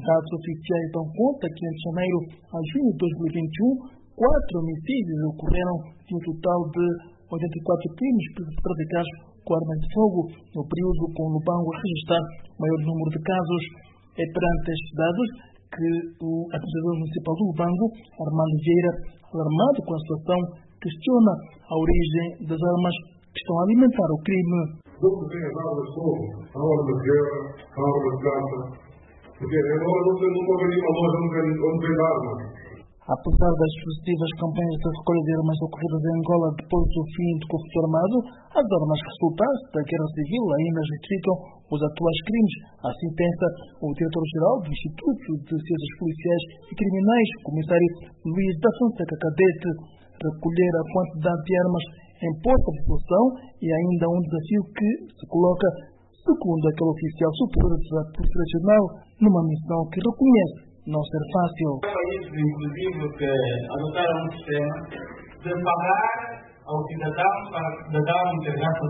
Dados oficiais dão conta que entre janeiro a junho de 2021, 4 homicídios ocorreram e um total de 84 crimes praticados com armas de fogo no período, com o Lubango a registrar o maior número de casos. É perante estes dados que o administrador municipal do Lubango, Armando Vieira, alarmado com a situação, questiona a origem das armas que estão a alimentar o crime. De onde vem as armas de fogo? A arma de guerra, a arma de caça. Porque agora nunca vem uma loja onde vem armas. Apesar das sucessivas campanhas de recolha de armas ocorridas em Angola depois do fim do conflito armado, as armas resultantes da guerra civil ainda justificam os atuais crimes. Assim pensa o diretor-geral do Instituto de Ciências Policiais e Criminais, o comissário Luís da Fonseca Cadete. Recolher a quantidade de armas em posse da população é ainda um desafio que se coloca, segundo aquele oficial superior da Polícia Nacional, numa missão que reconhece não ser fácil. Há países, inclusive, que adotaram um sistema de pagar ao cidadão para dar um carregamento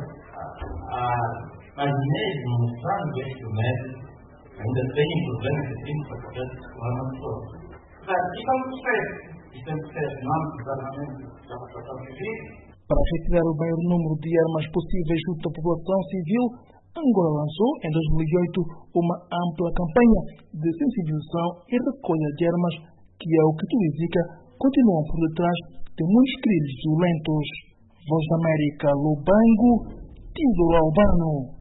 a dinheiro, mostrando este método, ainda tem problemas de tempo para poder circular na pessoa. Isto é um processo. Isto é um processo, não necessariamente já para a civil. Para retirar o maior número de armas possíveis junto à população civil, Angola lançou, em 2008, uma ampla campanha de sensibilização e recolha de armas que, ao que tudo indica, continuam por detrás de muitos crimes violentos. Voz da América, Lubango, Teodoro Albano.